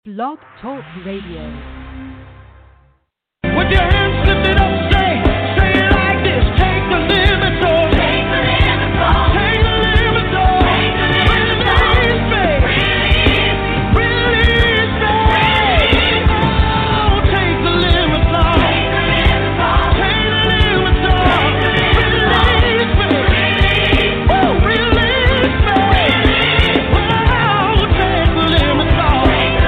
Blog Talk Radio. With your hands lifted up, say it like this. Take the limits off. Take the limits off. Take the limits off. Take the limits off. Release me. Release me. Oh, take the limits off. Take the limits off. Take the limits off. Release me. Woo, release me. Oh, take the limits off.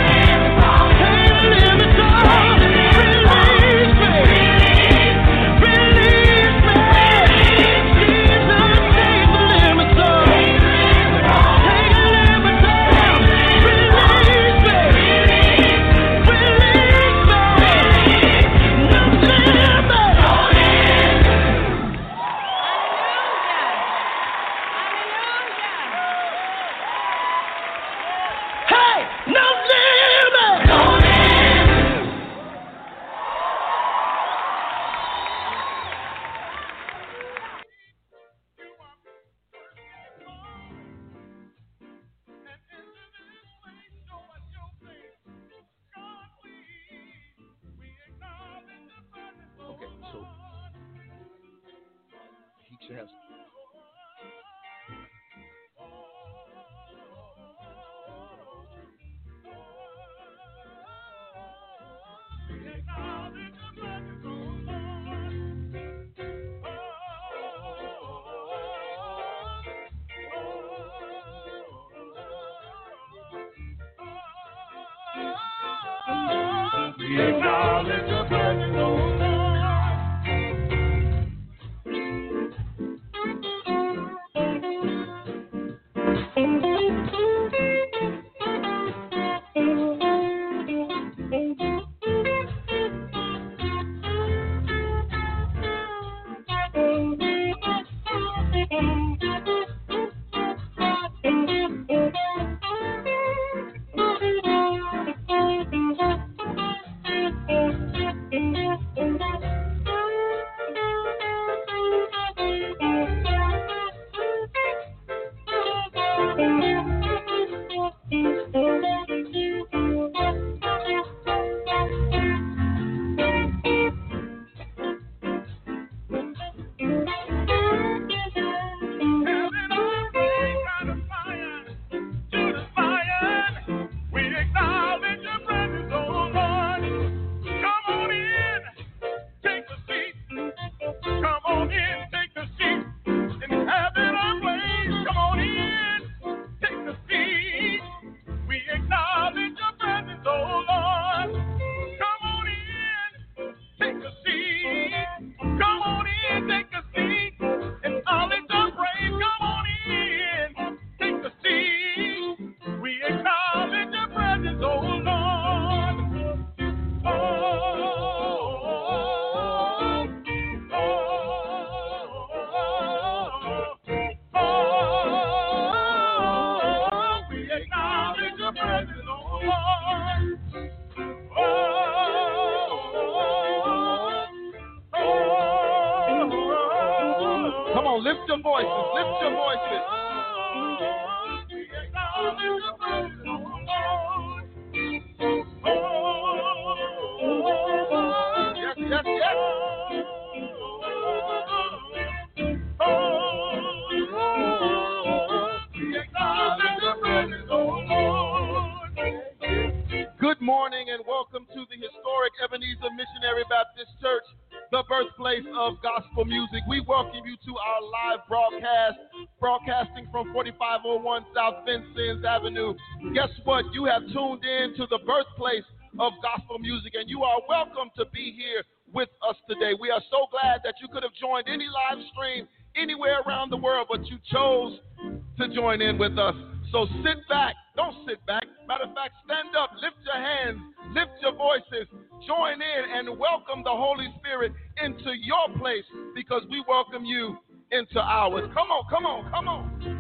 South Vincennes Avenue. Guess what? You have tuned in to the birthplace of gospel music, and you are welcome to be here with us today. We are so glad that you could have joined any live stream anywhere around the world, but you chose to join in with us. So sit back. Don't sit back. Matter of fact, stand up, lift your hands, lift your voices, join in, and welcome the Holy Spirit into your place, because we welcome you into ours. Come on, come on, come on.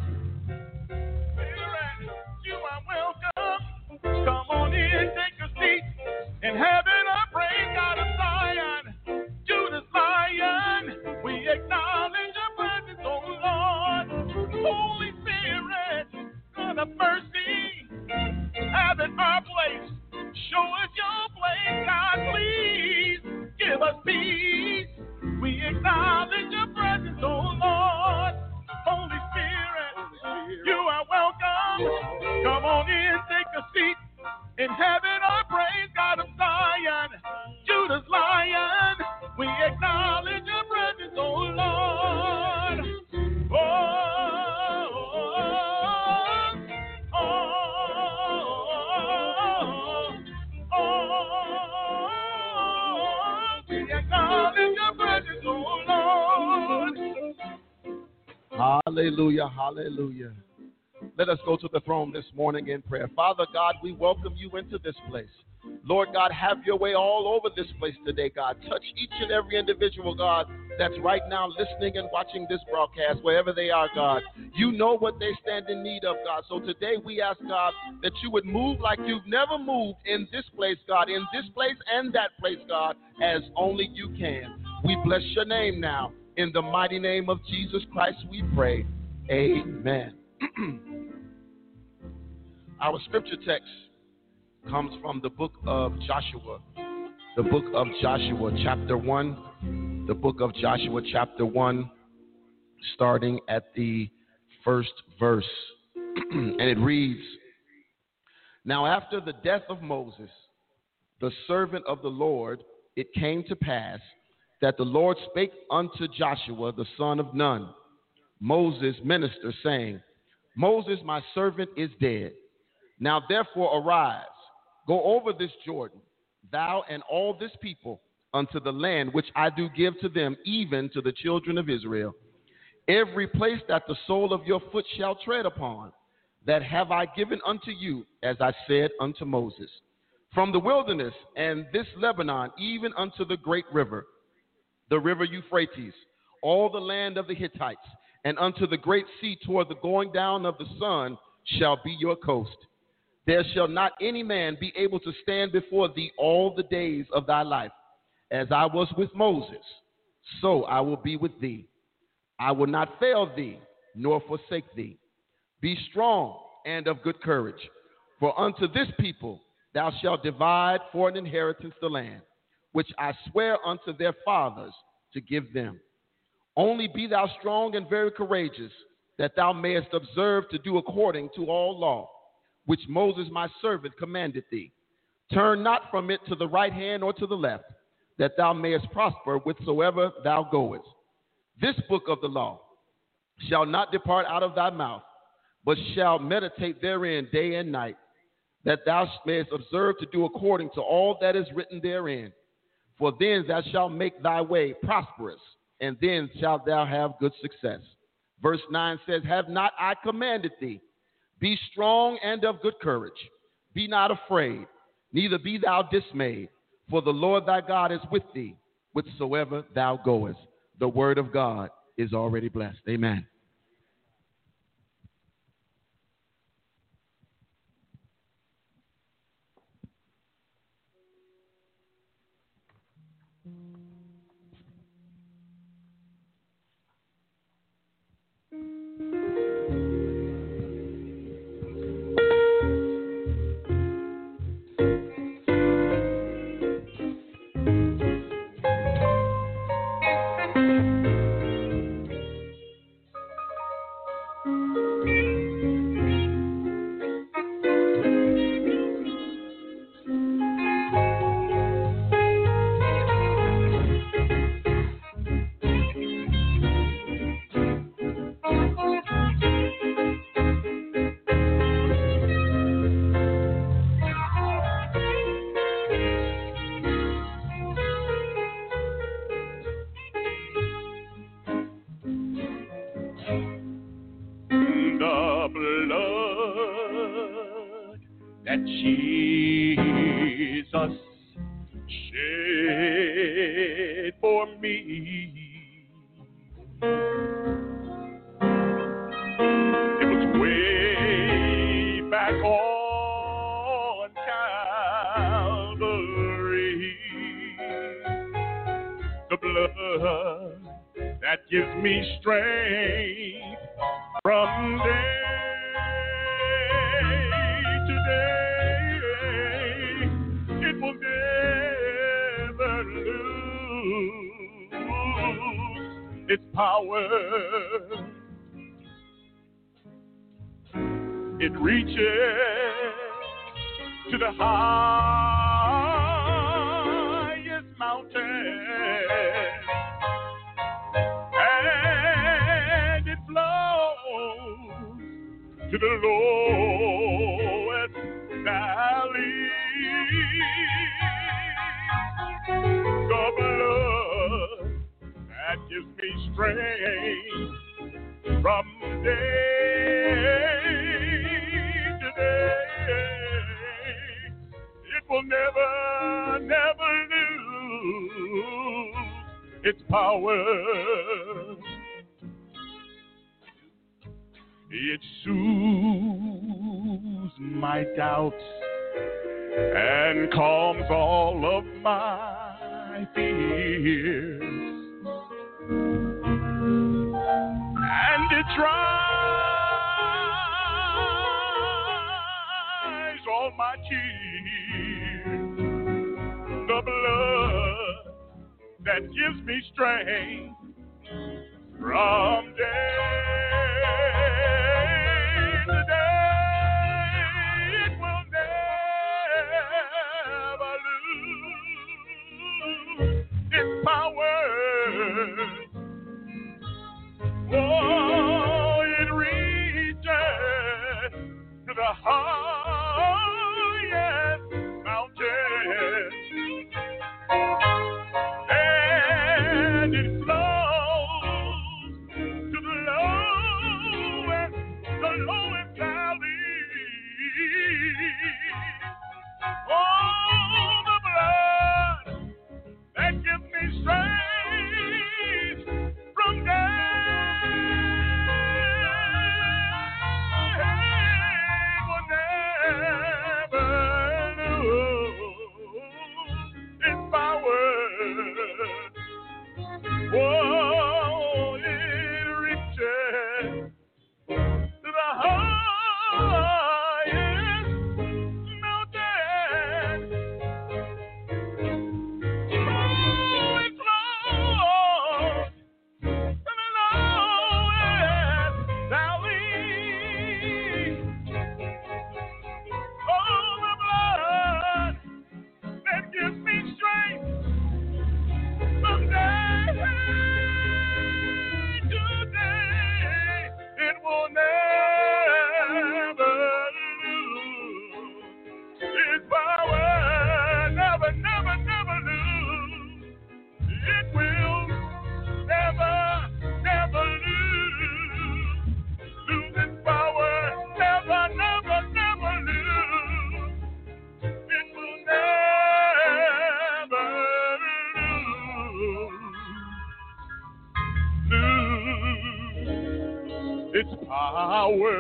You are welcome. Come on in, take a seat. In heaven, I praise God of Zion. Judas Lion, we acknowledge your presence, oh Lord. Holy Spirit, God of mercy, have in our place. In heaven our praise, God of Zion, Judah's Lion. We acknowledge your presence, oh Lord. Oh, oh, oh, oh, we acknowledge your presence, oh Lord. Hallelujah, hallelujah. Let us go to the throne this morning in prayer. Father God, we welcome you into this place. Lord God, have your way all over this place today, God. Touch each and every individual, God, that's right now listening and watching this broadcast, wherever they are, God. You know what they stand in need of, God. So today we ask, God, that you would move like you've never moved in this place, God, in this place and that place, God, as only you can. We bless your name now. In the mighty name of Jesus Christ, we pray. Amen. Our scripture text comes from the book of Joshua. The book of Joshua, chapter 1. The book of Joshua, chapter 1, starting at the first verse. And it reads, Now after the death of Moses, the servant of the Lord, it came to pass that the Lord spake unto Joshua, the son of Nun, Moses' minister, saying, Moses, my servant, is dead. Now therefore arise, go over this Jordan, thou and all this people, unto the land which I do give to them, even to the children of Israel. Every place that the sole of your foot shall tread upon, that have I given unto you, as I said unto Moses. From the wilderness and this Lebanon, even unto the great river, the river Euphrates, all the land of the Hittites, and unto the great sea toward the going down of the sun shall be your coast. There shall not any man be able to stand before thee all the days of thy life. As I was with Moses, so I will be with thee. I will not fail thee, nor forsake thee. Be strong and of good courage, for unto this people thou shalt divide for an inheritance the land, which I swear unto their fathers to give them. Only be thou strong and very courageous, that thou mayest observe to do according to all law, which Moses my servant commanded thee. Turn not from it to the right hand or to the left, that thou mayest prosper whithersoever thou goest. This book of the law shall not depart out of thy mouth, but shall meditate therein day and night, that thou mayest observe to do according to all that is written therein. For then thou shalt make thy way prosperous, and then shalt thou have good success. Verse 9 says, Have not I commanded thee? Be strong and of good courage. Be not afraid, neither be thou dismayed, for the Lord thy God is with thee, whithersoever thou goest. The word of God is already blessed. Amen. Jesus shed for me. It was way back on Calvary. The blood that gives me strength from day to day. It will never lose its power. It reaches to the highest mountain, and it flows to the lowest valley. The blood that gives me strength from day to day, it will never, never lose its power. It soothes my doubts and calms all of my fears, and it dries all my tears. The blood that gives me strength from day to day, it will never lose its power. Oh, it reaches to the highest mountain, and it flows to the lowest valley. Oh, the blood that gives me strength from day will never lose its power. Oh, it reaches to the highest mountain. Oh, it flows to the lowest valley. Oh, the blood that gives me strength from day to day, it will never lose its power. Never, never, never lose. It will never, never lose its power. Never, never, never lose. It will never lose its power.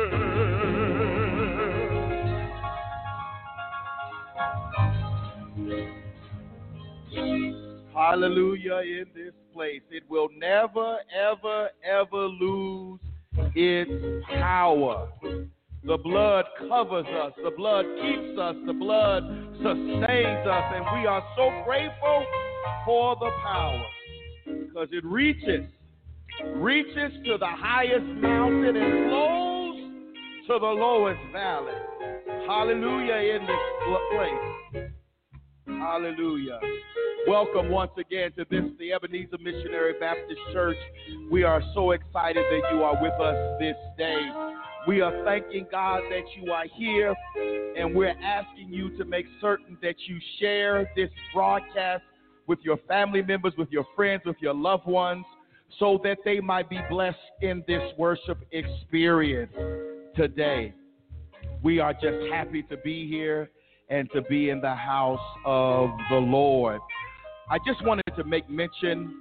Hallelujah in this place. It will never, ever, ever lose its power. The blood covers us. The blood keeps us. The blood sustains us. And we are so grateful for the power because it reaches to the highest mountain and flows to the lowest valley. Hallelujah in this place. Hallelujah. Welcome once again to this, the Ebenezer Missionary Baptist Church. We are so excited that you are with us this day. We are thanking God that you are here, and we're asking you to make certain that you share this broadcast with your family members, with your friends, with your loved ones, so that they might be blessed in this worship experience today. We are just happy to be here and to be in the house of the Lord. I just wanted to make mention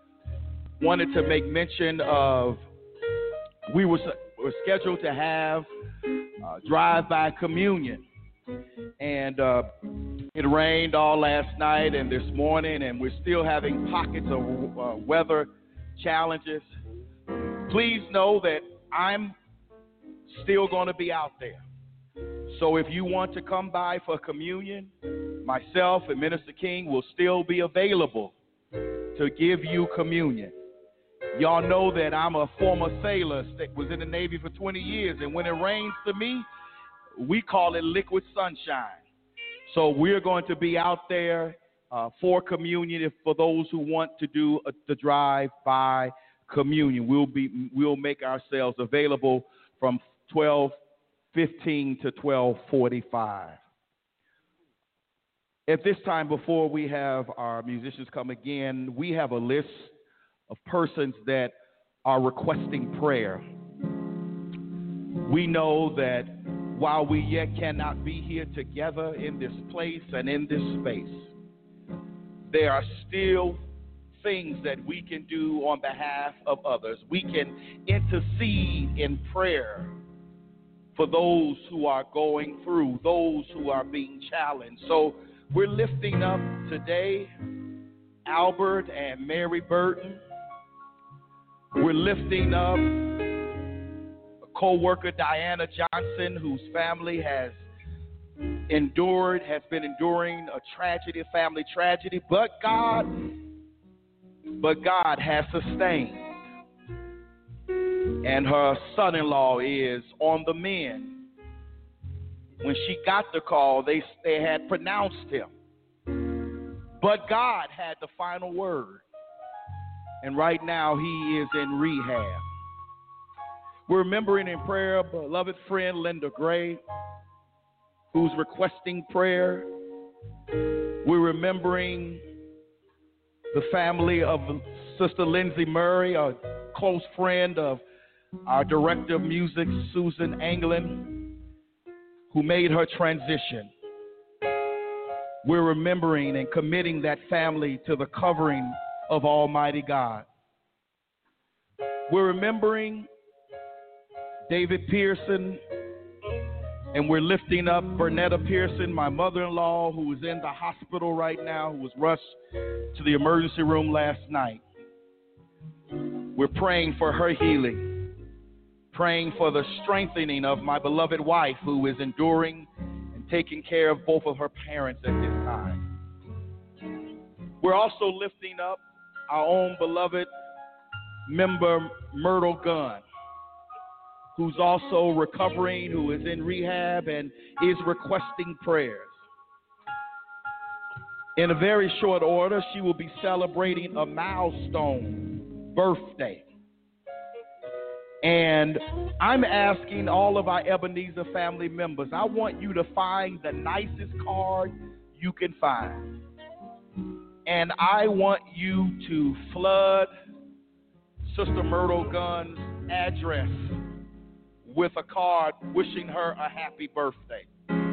of we were scheduled to have drive-by communion, and it rained all last night and this morning, and we're still having pockets of weather challenges. Please know that I'm still going to be out there. So if you want to come by for communion, myself and Minister King will still be available to give you communion. Y'all know that I'm a former sailor that was in the Navy for 20 years, and when it rains to me, we call it Liquid Sunshine. So we're going to be out there for communion. For those who want to do the drive-by communion, we'll make ourselves available from 12:15 to 12:45. At this time, before we have our musicians come again, we have a list of persons that are requesting prayer. We know that while we yet cannot be here together in this place and in this space, there are still things that we can do on behalf of others. We can intercede in prayer for those who are going through, those who are being challenged. So we're lifting up today Albert and Mary Burton. We're lifting up co-worker Diana Johnson, whose family has been enduring a tragedy, a family tragedy, but God has sustained. And her son-in-law is on the mend. When she got the call, they had pronounced him. But God had the final word. And right now he is in rehab. We're remembering in prayer a beloved friend, Linda Gray, who's requesting prayer. We're remembering the family of Sister Lindsay Murray, a close friend of our director of music, Susan Anglin, who made her transition. We're remembering and committing that family to the covering of Almighty God. We're remembering David Pearson, and we're lifting up Bernetta Pearson, my mother-in-law, who is in the hospital right now, who was rushed to the emergency room last night. We're praying for her healing, praying for the strengthening of my beloved wife, who is enduring and taking care of both of her parents at this time. We're also lifting up our own beloved member, Myrtle Gunn, who's also recovering, who is in rehab and is requesting prayers. In a very short order, she will be celebrating a milestone birthday. And I'm asking all of our Ebenezer family members, I want you to find the nicest card you can find. And I want you to flood Sister Myrtle Gunn's address with a card wishing her a happy birthday.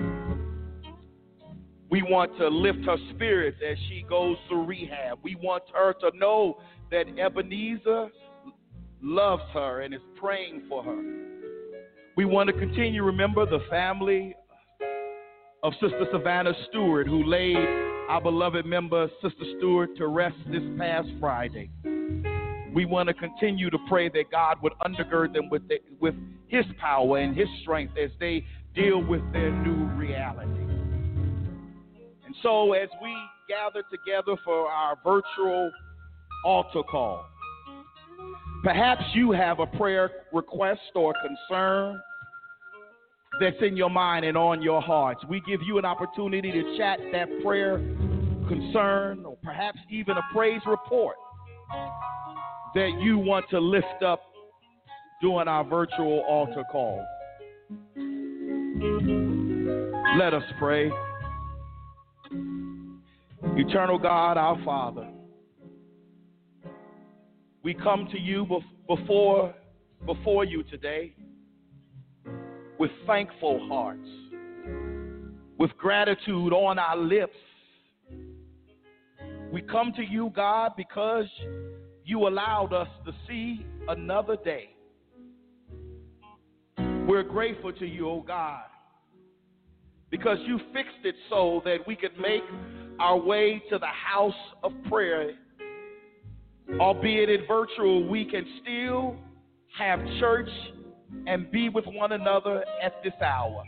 We want to lift her spirits as she goes through rehab. We want her to know that Ebenezer loves her and is praying for her. We want to continue to remember the family of Sister Savannah Stewart, who laid our beloved member, Sister Stewart, to rest this past Friday. We want to continue to pray that God would undergird them with His power and His strength as they deal with their new reality. And so as we gather together for our virtual altar call, perhaps you have a prayer request or concern that's in your mind and on your hearts. We give you an opportunity to chat that prayer concern or perhaps even a praise report that you want to lift up during our virtual altar call. Let us pray. Eternal God, our Father, we come to you before you today with thankful hearts, with gratitude on our lips. We come to you, God, because you allowed us to see another day. We're grateful to you, oh God, because you fixed it so that we could make our way to the house of prayer. Albeit in virtual, we can still have church and be with one another at this hour.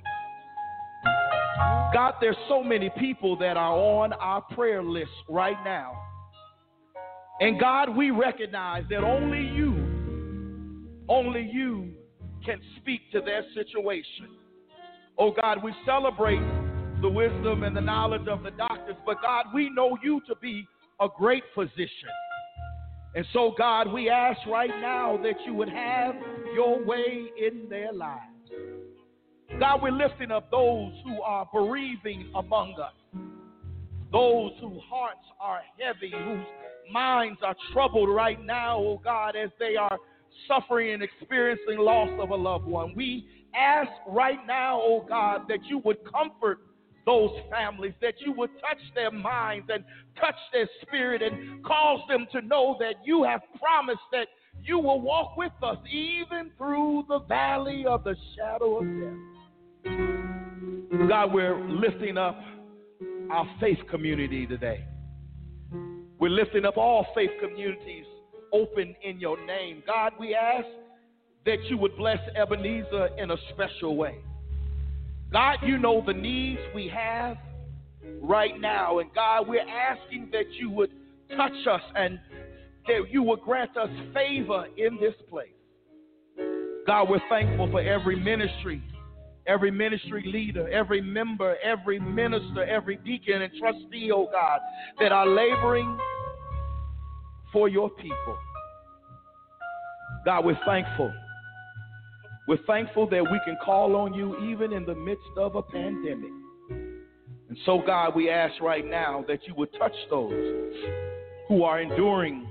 God, there's so many people that are on our prayer list right now. And God, we recognize that only you can speak to their situation. Oh God, we celebrate the wisdom and the knowledge of the doctors, but God, we know you to be a great physician. And so, God, we ask right now that you would have your way in their lives. God, we're lifting up those who are bereaving among us, those whose hearts are heavy, whose minds are troubled right now, oh God, as they are suffering and experiencing loss of a loved one. We ask right now, oh God, that you would comfort those families, that you would touch their minds and touch their spirit and cause them to know that you have promised that you will walk with us even through the valley of the shadow of death. God, we're lifting up our faith community today. We're lifting up all faith communities open in your name. God, we ask that you would bless Ebenezer in a special way. God, you know the needs we have right now. And God, we're asking that you would touch us and that you would grant us favor in this place. God, we're thankful for every ministry leader, every member, every minister, every deacon and trustee, oh God, that are laboring for your people. God, we're thankful. We're thankful that we can call on you even in the midst of a pandemic. And so, God, we ask right now that you would touch those who are enduring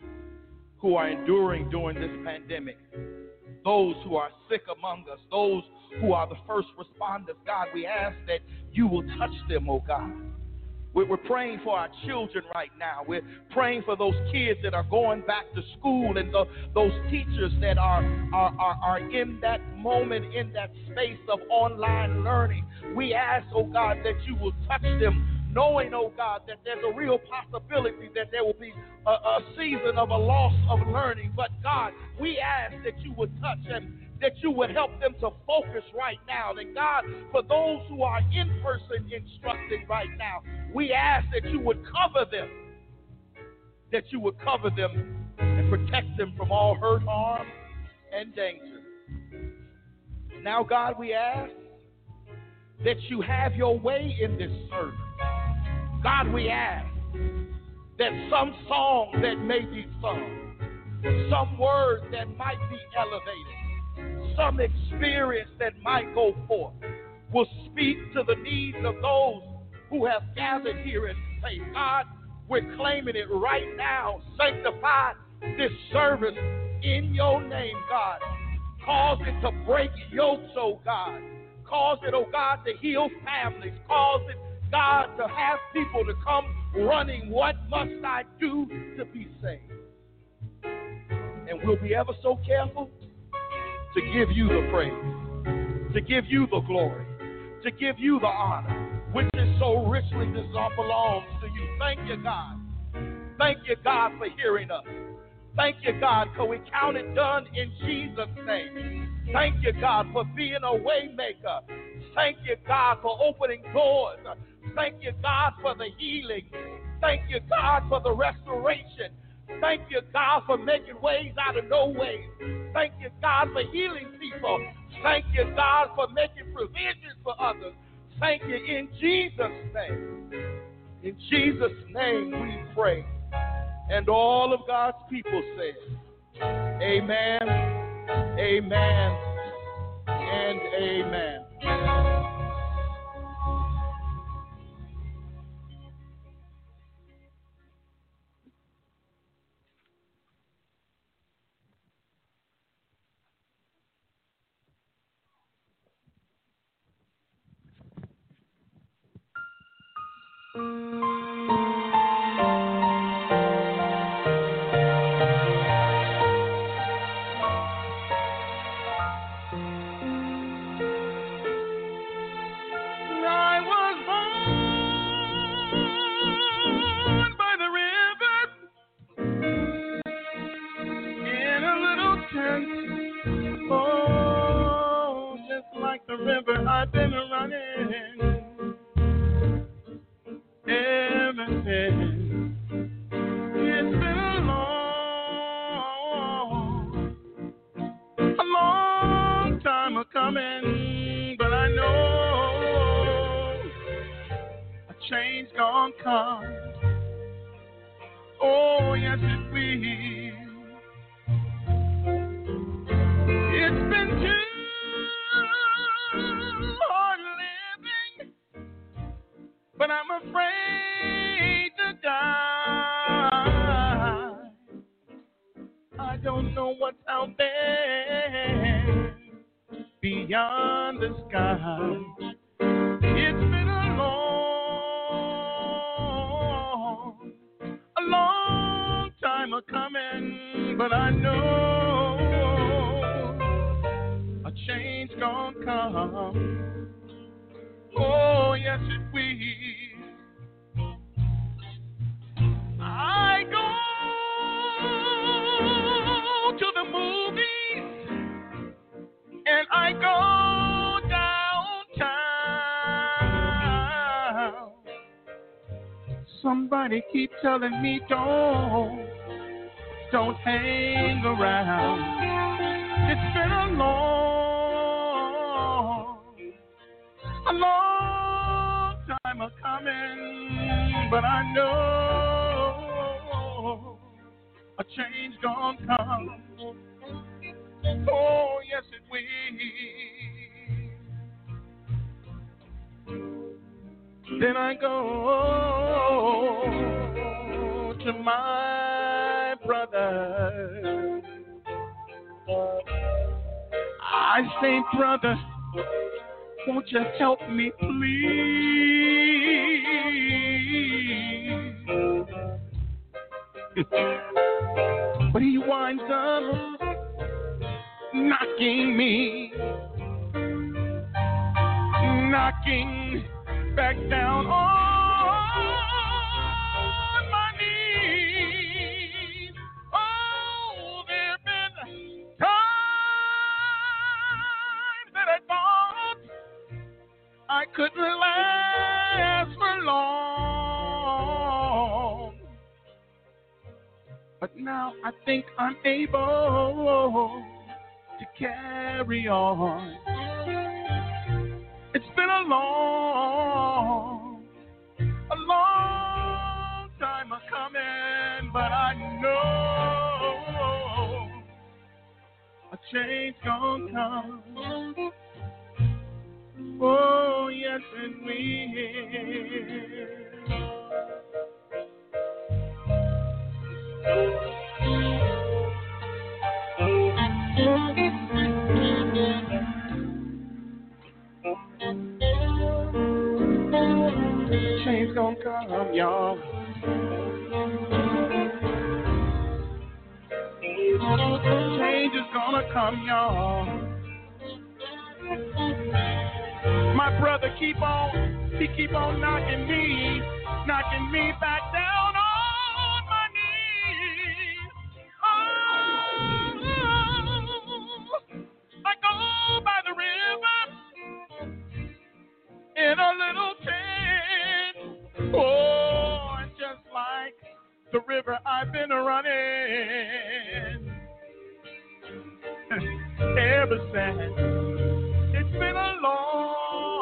during this pandemic, those who are sick among us, those who are the first responders. God, we ask that you will touch them, oh God. We're praying for our children right now. We're praying for those kids that are going back to school and those teachers that are in that moment, in that space of online learning. We ask, oh God, that you will touch them, knowing, oh God, that there's a real possibility that there will be a season of a loss of learning. But God, we ask that you would touch them, that you would help them to focus right now. And God, for those who are in person instructing right now, we ask that you would cover them, and protect them from all hurt, harm, and danger. Now, God, we ask that you have your way in this service. God, we ask that some song that may be sung, some words that might be elevated, some experience that might go forth will speak to the needs of those who have gathered here in faith. God, we're claiming it right now. Sanctify this service in your name, God. Cause it to break yokes, oh God. Cause it, oh God, to heal families. Cause it, God, to have people to come running. What must I do to be saved? And we'll be ever so careful to give you the praise, to give you the glory, to give you the honor, which is so richly belongs to you. Thank you, God. Thank you, God, for hearing us. Thank you, God, for we count it done in Jesus' name. Thank you, God, for being a way maker. Thank you, God, for opening doors. Thank you, God, for the healing. Thank you, God, for the restoration. Thank you, God, for making ways out of no ways. Thank you, God, for healing people. Thank you, God, for making provisions for others. Thank you in Jesus' name. In Jesus' name we pray. And all of God's people say, amen, amen, and amen. I've been running ever since. It's been a long time coming, but I know change gonna come. Oh, yes, it will. It's been too hard living, but I'm afraid to die. I don't know what's out there beyond the sky. It's been a long time a coming, but I know a change gonna come. Oh, yes, it will. I go to the movies and I go downtown. Somebody keep telling me don't hang around. It's been a long time a coming, but I know a change gonna come. Oh, yes, it will. Then I go to my brother. I say, brother, won't you help me, please? But he winds up knocking back down on my knees. Oh, there have been times that I thought I couldn't last for long, but now I think I'm able to carry on. It's been a long time a coming, but I know a change gonna come. Oh, yes, it change gonna come, y'all. Change is gonna come, y'all. My brother keep on knocking me back down on my knees. Oh, I go by the river in a little tent. Oh, and just like the river I've been running ever since. It's been a long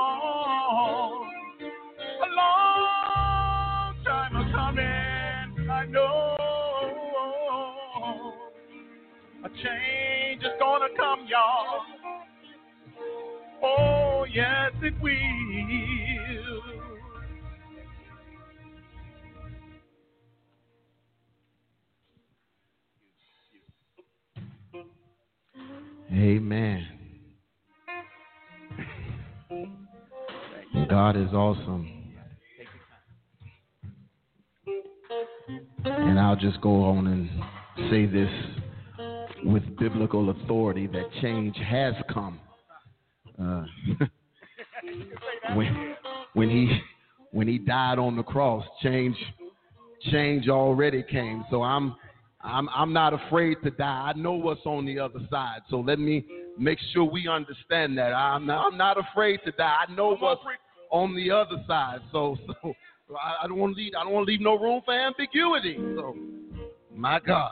time a coming. I know a change is gonna come, y'all. Oh, yes, it will. Amen. God is awesome. And I'll just go on and say this with biblical authority that change has come. When he died on the cross, change already came. So I'm not afraid to die. I know what's on the other side. So let me make sure we understand that. I'm not afraid to die. I know what's on the other side. So I don't want to leave no room for ambiguity. So my God.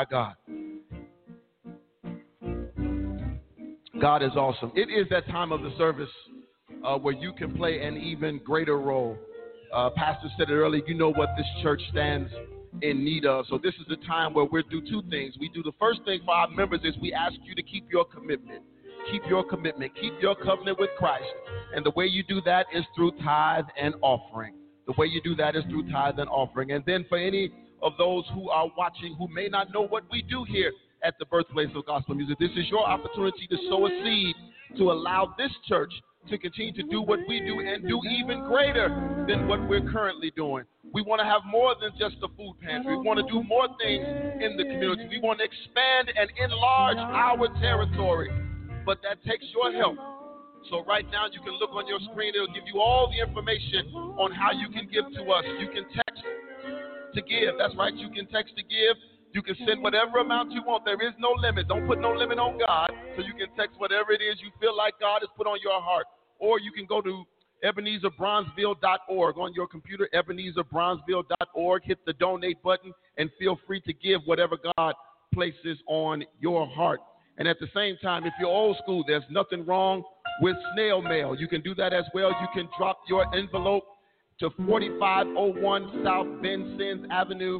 God is awesome. It is that time of the service where you can play an even greater role Pastor said it earlier, you know what this church stands in need of. So this is the time where we'll do two things. We do the first thing for our members is we ask you to keep your commitment. Keep your commitment. Keep your covenant with Christ. And the way you do that is through tithe and offering. The way you do that is through tithe and offering. And then for any of those who are watching who may not know what we do here at the Birthplace of Gospel Music, this is your opportunity to sow a seed to allow this church to continue to do what we do and do even greater than what we're currently doing. We want to have more than just a food pantry. We want to do more things in the community. We want to expand and enlarge our territory, but that takes your help. So right now you can look on your screen. It'll give you all the information on how you can give to us. You can text to give. That's right. You can text to give. You can send whatever amount you want. There is no limit. Don't put no limit on God. So you can text whatever it is you feel like God has put on your heart. Or you can go to EbenezerBronzeville.org on your computer, EbenezerBronzeville.org. Hit the donate button and feel free to give whatever God places on your heart. And at the same time, if you're old school, there's nothing wrong with snail mail. You can do that as well. You can drop your envelope to 4501 South Vincennes Avenue,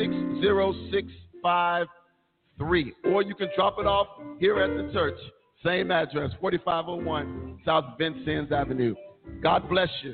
60653. Or you can drop it off here at the church. Same address, 4501 South Vincennes Avenue. God bless you.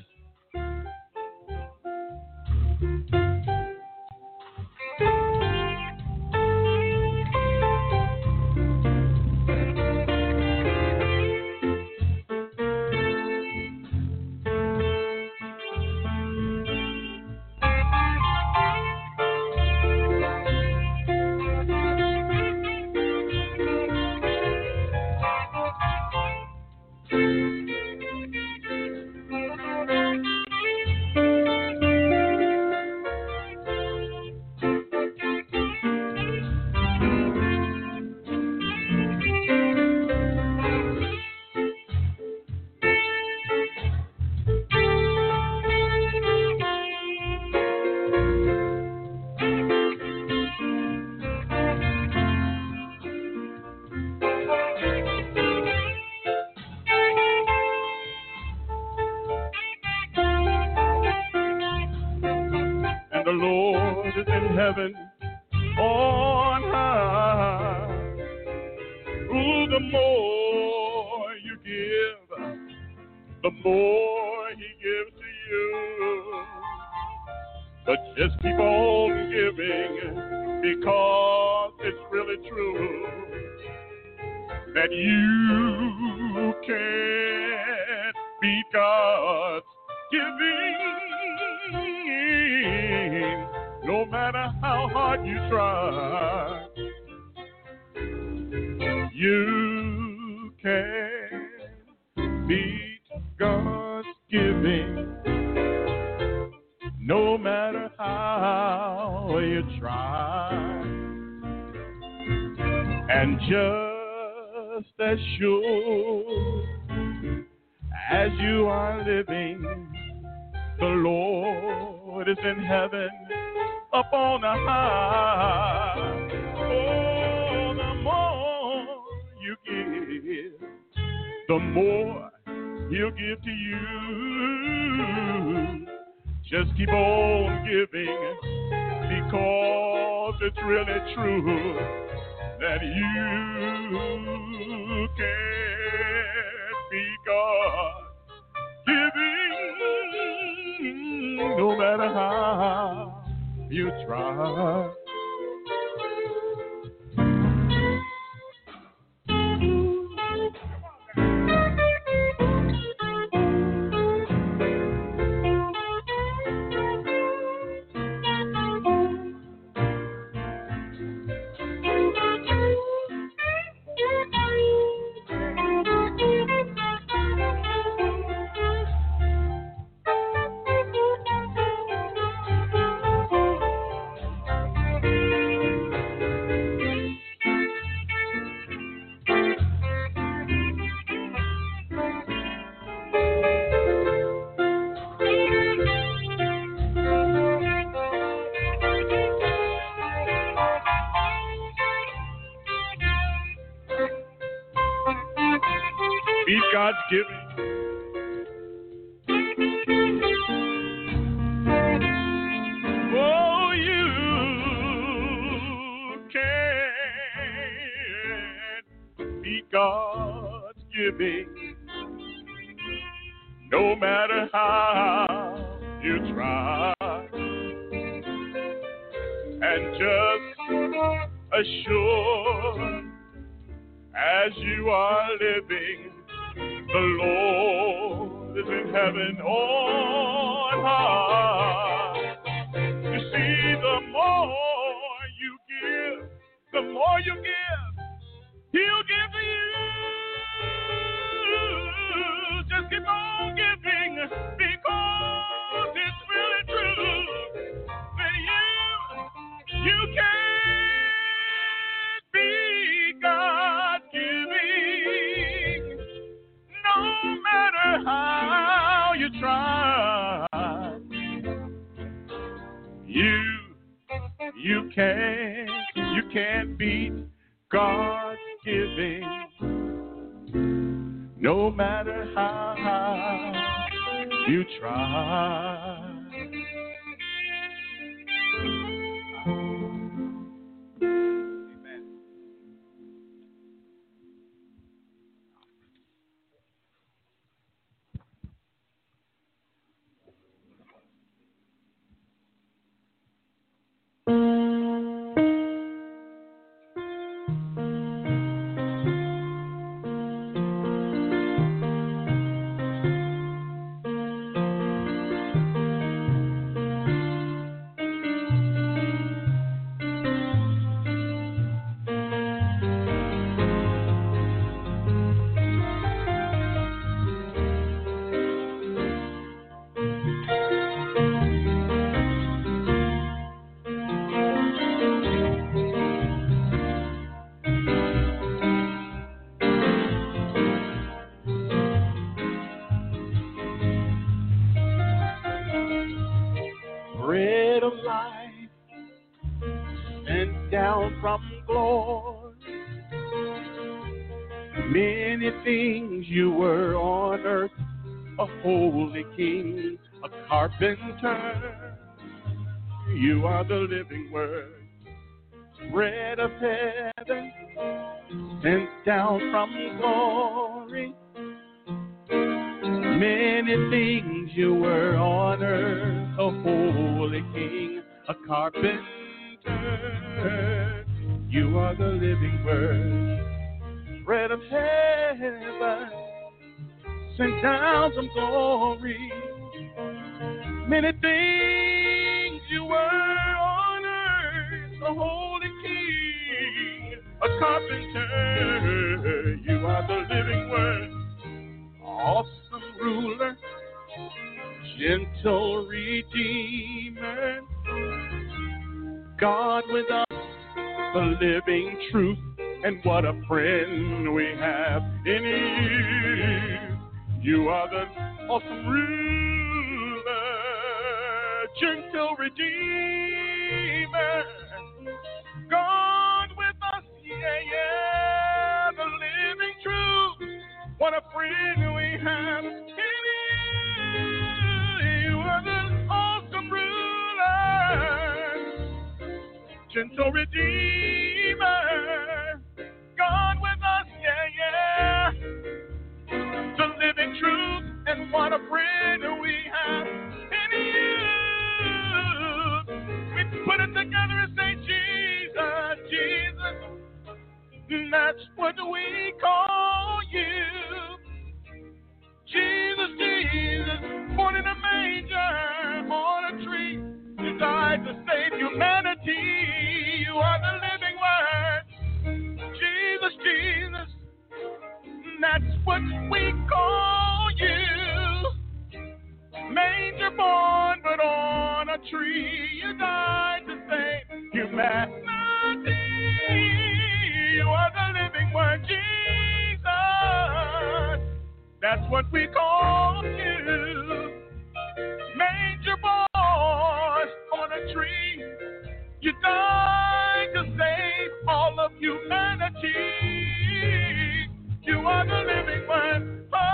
God's giving. matter how you try. And just as sure as you are living, the Lord is in heaven on high. You see, the more you give, the more you give, He'll give to you. Just keep on giving because it's really true that you can't be God giving no matter how you try. You can't beat God's giving no matter how you try. Bread of life sent down from glory. Many things you were on earth, a holy king, a carpenter. You are the living word. Bread of heaven sent down from glory. Many things you were on earth, a holy king, a carpenter. You are the living word. Bread of heaven sent down from glory. Many things you were on earth, a holy king, a carpenter. You are the living word. Awesome ruler, gentle redeemer, God with us, the living truth, and what a friend we have in you. You are the awesome ruler, gentle redeemer, God with us, yeah, yeah, the living truth. What a friend we have in you. You are the awesome ruler, gentle redeemer, God with us, yeah, yeah. The living truth, and what a friend we have in you. We put it together and say, Jesus, Jesus. That's what we call you. Jesus, Jesus, born in a manger, on a tree. You died to save humanity. You are the living word. Jesus, Jesus, that's what we call you. Manger born, but on a tree. You died to save humanity. You are the living word, Jesus. That's what we call you. Manger born on a tree. You died to save all of humanity. You are the living word. Oh,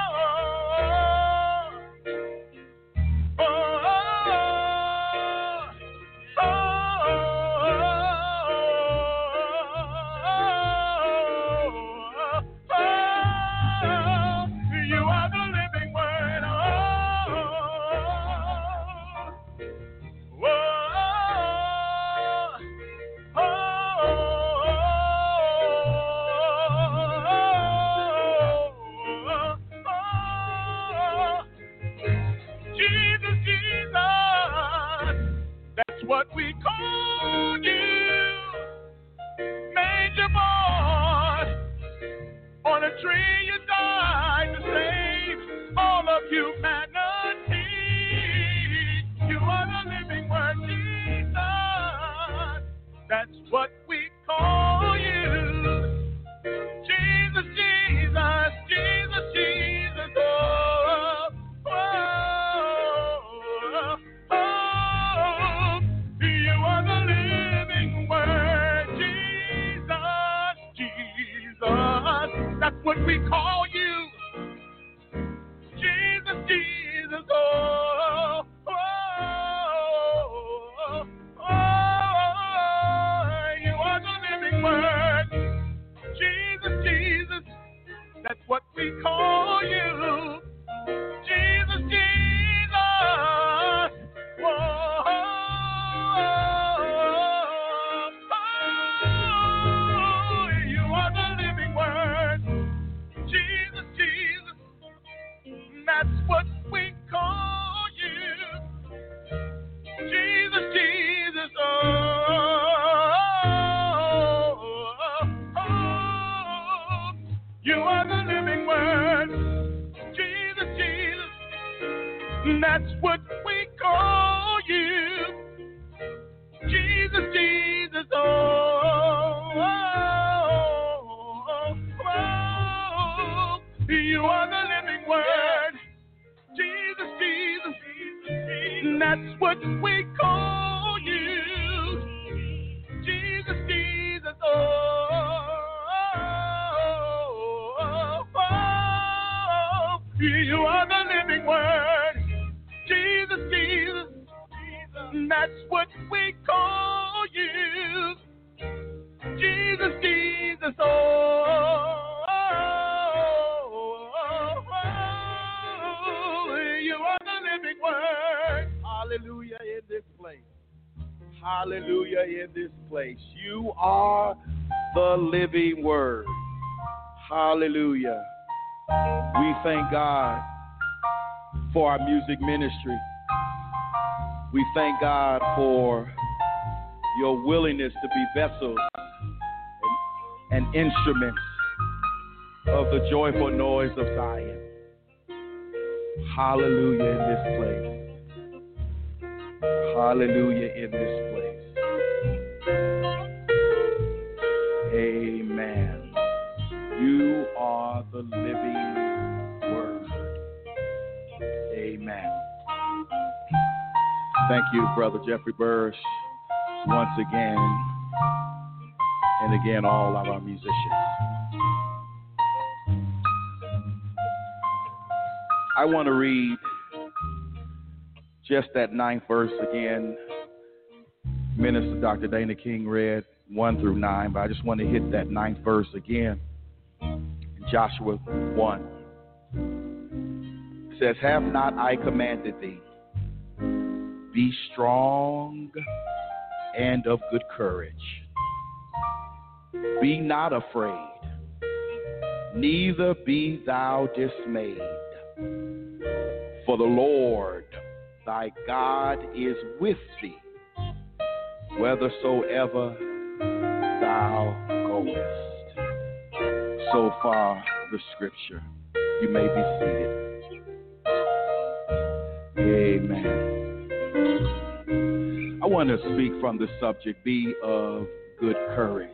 oh, oh, oh, oh, oh. You are the living word. Oh. what we call you. Major boy, on a tree you died to save all of humanity. You are the living word, Jesus. That's what we call you. Jesus, Jesus, Jesus, Jesus. Oh, oh, oh, oh. You are the living word, Jesus, Jesus. That's what we call you. Jesus, Jesus. Oh, oh, oh, oh. You are the living word. Jesus, Jesus, that's what we call you. Jesus, Jesus, whoa, you are the living word. Jesus, Jesus, that's what we call you. Jesus, Jesus, you are the living word. Jesus, Jesus, that's what we call you. Jesus, Jesus, you are the living word. Jesus, Jesus, that's what we call you. Jesus, Jesus, you are the living word. Jesus, Jesus, that's what we call you. Jesus, Jesus, you are the living word. Hallelujah in this place. Hallelujah in this place. You are the living word. Hallelujah. We thank God for our music ministry. We thank God for your willingness to be vessels and instruments of the joyful noise of Zion. Hallelujah in this place. Hallelujah in this place. Amen. You are the living word. Amen. Thank you, Brother Jeffrey Bursch, once again, and again, all of our musicians. I want to read just that 9th verse again. Minister Dr. Dana King read 1 through 9, but I just want to hit that 9th verse again. Joshua 1. It says, have not I commanded thee? Be strong and of good courage. Be not afraid, neither be thou dismayed. For the Lord thy God is with thee, whithersoever thou goest. So far, the scripture. You may be seated. Amen. I want to speak from the subject, be of good courage.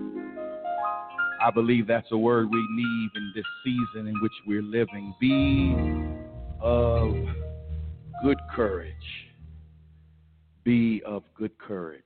I believe that's a word we need in this season in which we're living. Be of good courage. Be of good courage.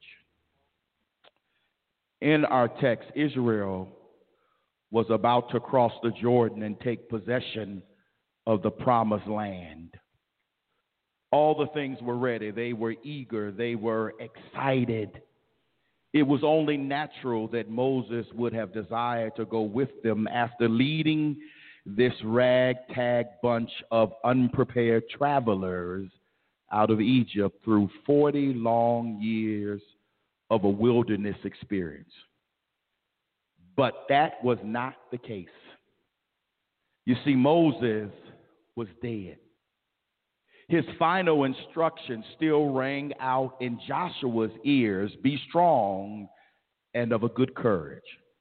In our text, Israel was about to cross the Jordan and take possession of the promised land. All the things were ready. They were eager. They were excited. It was only natural that Moses would have desired to go with them after leading this ragtag bunch of unprepared travelers out of Egypt through 40 long years of a wilderness experience. But that was not the case. You see, Moses was dead. His final instruction still rang out in Joshua's ears, be strong and of a good courage.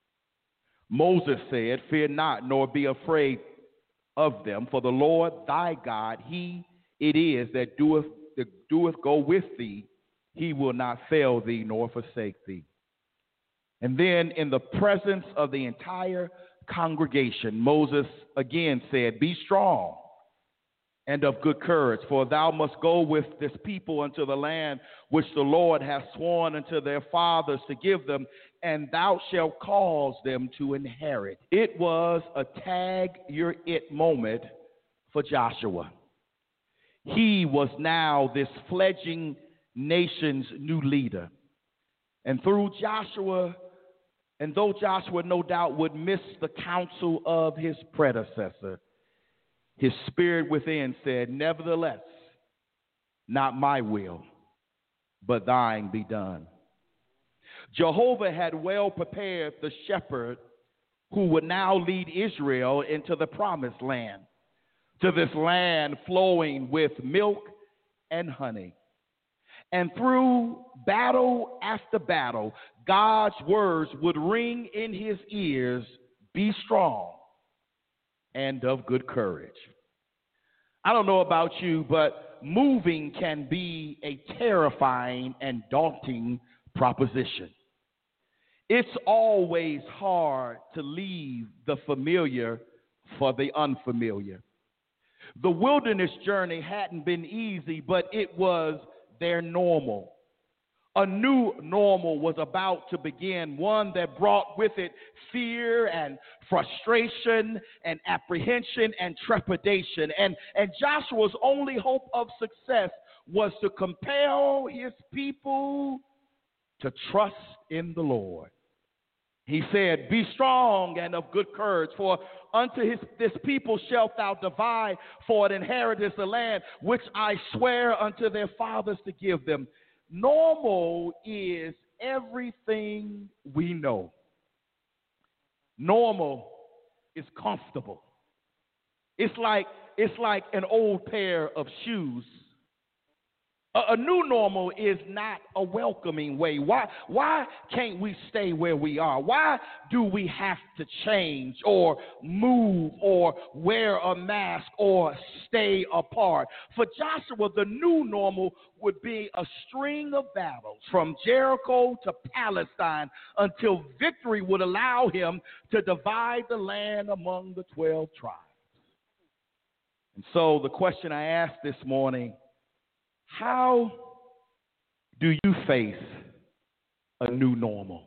Moses said, fear not, nor be afraid of them, for the Lord thy God, he it is that doeth go with thee. He will not fail thee nor forsake thee. And then in the presence of the entire congregation, Moses again said, be strong and of good courage, for thou must go with this people unto the land which the Lord hath sworn unto their fathers to give them, and thou shalt cause them to inherit. It was a tag your it moment for Joshua. He was now this fledgling nation's new leader. And through Joshua, and though Joshua no doubt would miss the counsel of his predecessor, his spirit within said, nevertheless, not my will, but thine be done. Jehovah had well prepared the shepherd who would now lead Israel into the promised land, to this land flowing with milk and honey. And through battle after battle, God's words would ring in his ears, be strong and of good courage. I don't know about you, but moving can be a terrifying and daunting proposition. It's always hard to leave the familiar for the unfamiliar. The wilderness journey hadn't been easy, but it was their normal. A new normal was about to begin, one that brought with it fear and frustration and apprehension and trepidation. And Joshua's only hope of success was to compel his people to trust in the Lord. He said, be strong and of good courage, for unto this people shalt thou divide for an inheritance the land which I swear unto their fathers to give them. Normal is everything we know. Normal is comfortable. It's like an old pair of shoes. A new normal is not a welcoming way. Why can't we stay where we are? Why do we have to change or move or wear a mask or stay apart? For Joshua, the new normal would be a string of battles from Jericho to Palestine until victory would allow him to divide the land among the 12 tribes. And so the question I asked this morning, how do you face a new normal?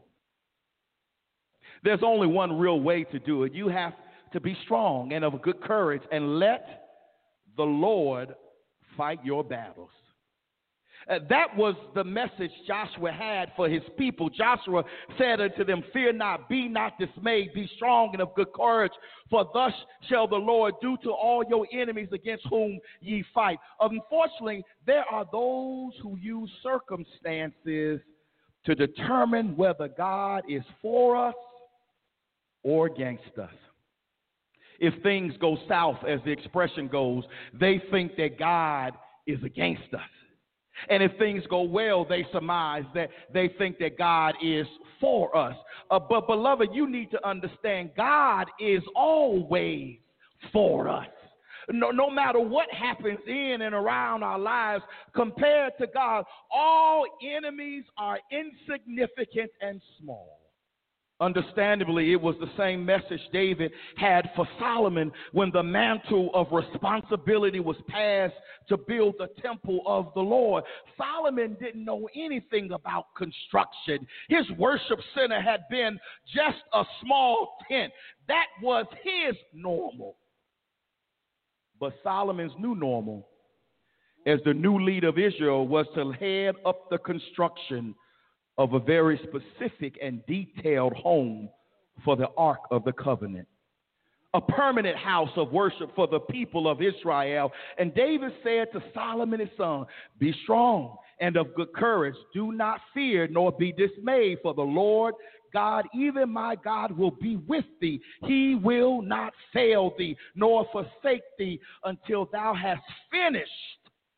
There's only one real way to do it. You have to be strong and of good courage and let the Lord fight your battles. That was the message Joshua had for his people. Joshua said unto them, fear not, be not dismayed, be strong and of good courage, for thus shall the Lord do to all your enemies against whom ye fight. Unfortunately, there are those who use circumstances to determine whether God is for us or against us. If things go south, as the expression goes, they think that God is against us. And if things go well, they surmise that they think that God is for us. But beloved, you need to understand God is always for us. No matter what happens in and around our lives, compared to God, all enemies are insignificant and small. Understandably, it was the same message David had for Solomon when the mantle of responsibility was passed to build the temple of the Lord. Solomon didn't know anything about construction. His worship center had been just a small tent. That was his normal. But Solomon's new normal, as the new leader of Israel, was to head up the construction of a very specific and detailed home for the Ark of the Covenant, a permanent house of worship for the people of Israel. And David said to Solomon his son, be strong and of good courage. Do not fear nor be dismayed, for the Lord God, even my God, will be with thee. He will not fail thee nor forsake thee until thou hast finished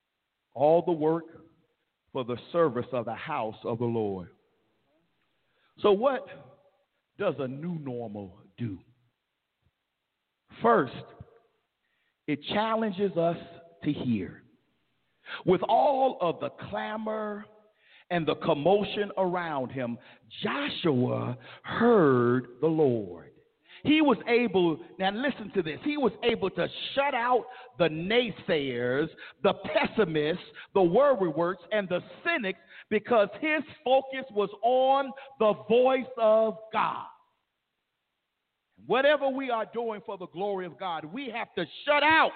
all the work for the service of the house of the Lord. So what does a new normal do? First, it challenges us to hear. With all of the clamor and the commotion around him, Joshua heard the Lord. He was able, now listen to this, he was able to shut out the naysayers, the pessimists, the worrywart, and the cynics because his focus was on the voice of God. Whatever we are doing for the glory of God, we have to shut out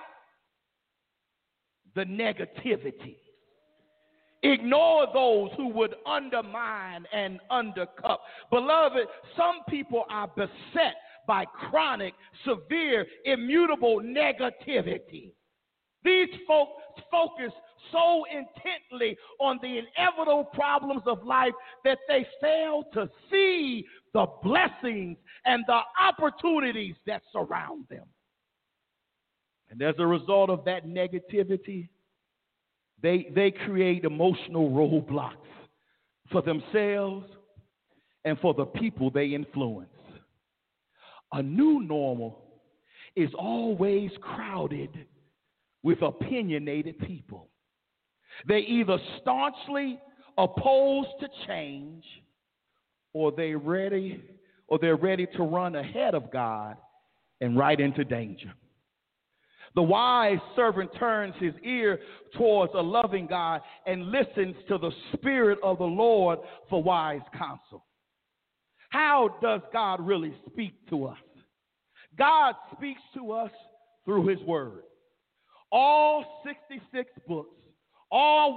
the negativity. Ignore those who would undermine and undercut. Beloved, some people are beset by chronic, severe, immutable negativity. These folks focus so intently on the inevitable problems of life that they fail to see the blessings and the opportunities that surround them. And as a result of that negativity, they create emotional roadblocks for themselves and for the people they influence. A new normal is always crowded with opinionated people. They either staunchly oppose to change, or they're ready to run ahead of God and right into danger. The wise servant turns his ear towards a loving God and listens to the Spirit of the Lord for wise counsel. How does God really speak to us? God speaks to us through his word. All 66 books, all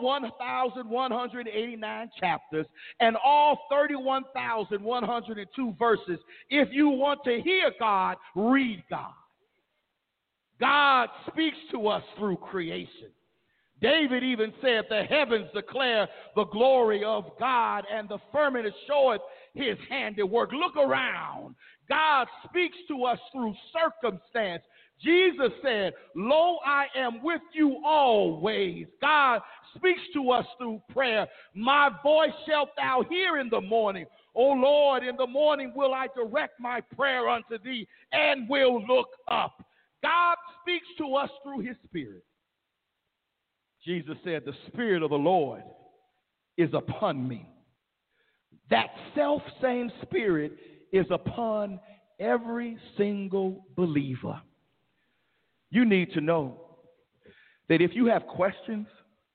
1,189 chapters, and all 31,102 verses. If you want to hear God, read God. God speaks to us through creation. David even said, the heavens declare the glory of God, and the firmament showeth his handiwork. Look around. God speaks to us through circumstance. Jesus said, lo, I am with you always. God speaks to us through prayer. My voice shalt thou hear in the morning. O Lord, in the morning will I direct my prayer unto thee and will look up. God speaks to us through his Spirit. Jesus said, the Spirit of the Lord is upon me. That self-same Spirit is upon every single believer. You need to know that if you have questions,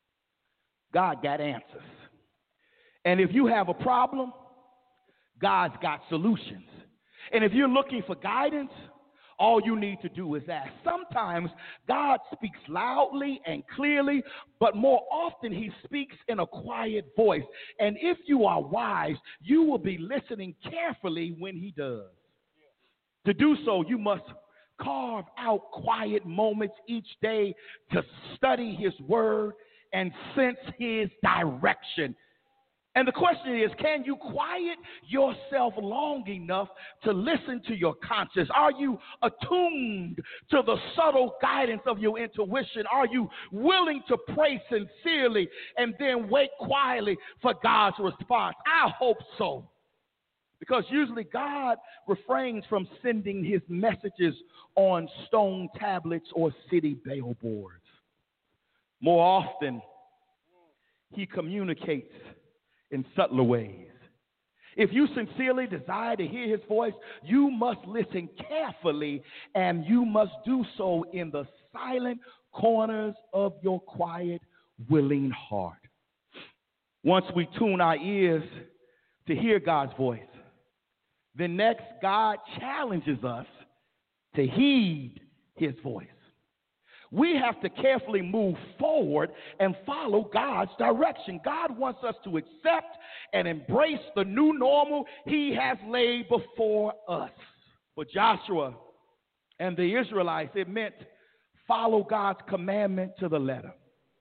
God got answers. And if you have a problem, God's got solutions. And if you're looking for guidance, all you need to do is ask. Sometimes God speaks loudly and clearly, but more often he speaks in a quiet voice. And if you are wise, you will be listening carefully when he does. To do so, you must carve out quiet moments each day to study his word and sense his direction. And the question is, can you quiet yourself long enough to listen to your conscience? Are you attuned to the subtle guidance of your intuition? Are you willing to pray sincerely and then wait quietly for God's response? I hope so. Because usually God refrains from sending his messages on stone tablets or city billboards. More often, he communicates in subtler ways. If you sincerely desire to hear his voice, you must listen carefully, and you must do so in the silent corners of your quiet, willing heart. Once we tune our ears to hear God's voice, then next God challenges us to heed his voice. We have to carefully move forward and follow God's direction. God wants us to accept and embrace the new normal he has laid before us. For Joshua and the Israelites, it meant follow God's commandment to the letter.